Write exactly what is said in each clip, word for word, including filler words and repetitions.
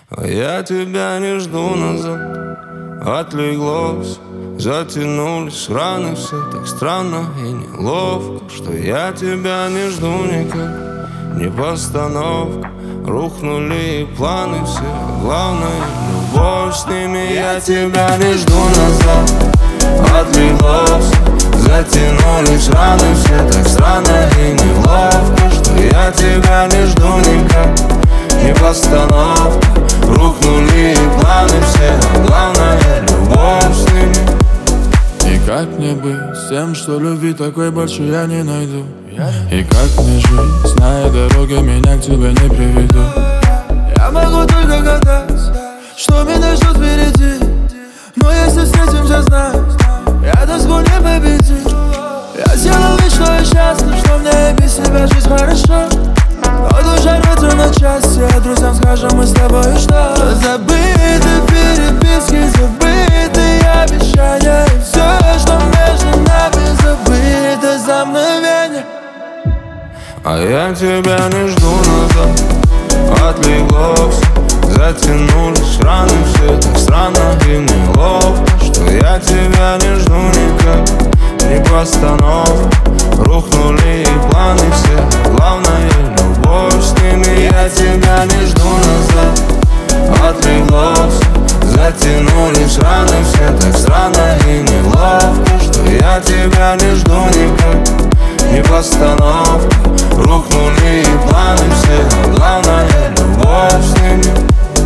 А я тебя не жду назад. Отлеглось, затянулись раны все так странно и неловко, что я тебя не жду никак. Не постановка, рухнули и планы все, а главное любовь с ними. Я тебя не жду назад. Отлеглось, затянулись раны все так странно и неловко, что я тебя не жду никак. Не постановка, рухнули и планы все, а главное любовь с ними. И как мне быть с тем, что любви такой больше я не найду? И как мне жить, зная дороги, меня к тебе не приведу? Я могу только гадать, что меня ждет впереди. Но если встретимся, знай, я тоску не победить. Я сделал вид, что я счастлив, что мне без себя жизнь хорошо. Но душа рвется на части, а друзьям скажем мы с тобой что? Забыты переписки, забыты обещания. И все, что между нами, забыто за мгновение. А я тебя не жду назад. Отлеглось, затянулись раны все так странно и неловко, что я тебя не жду никак. Не постановка, рухнули и планы все, главное любовь с ними. Я тебя не жду назад. Отлеглось, затянулись раны все так странно и неловко, что я тебя не жду никак. Не постановка, рухнули и планы все, главное любовь с ними.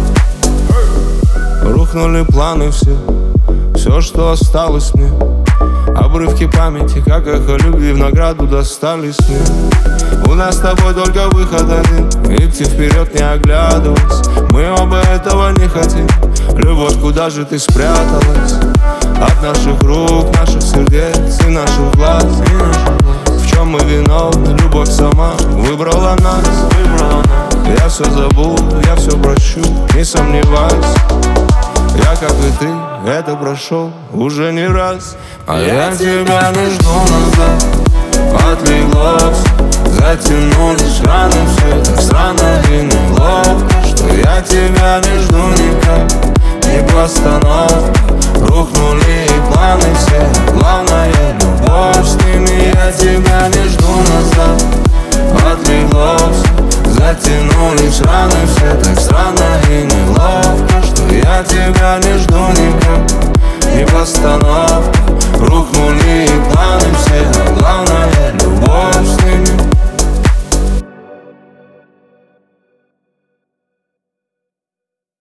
Рухнули планы все, все, что осталось мне. Обрывки памяти, как эхо любви, в награду достались мне. У нас с тобой только выход один, идти вперед, не оглядываясь. Мы оба этого не хотим. Любовь, куда же ты спряталась? От наших рук, наших сердец и наших глаз, и наших глаз. В чем мы виновны? Любовь сама выбрала нас, выбрала нас. Я все забуду, я все прощу, не сомневайся. Я, как и ты, это прошел уже не раз. А я тебя не жду назад. Отлеглось, затянулись раны все так странно и неловко, что я тебя не жду никак. Не постановка, рухнули и планы все, главное любовь с ними. Я тебя не жду назад. Отлеглось, затянулись раны все так странно и неловко, что я тебя не жду никак. Не постановка,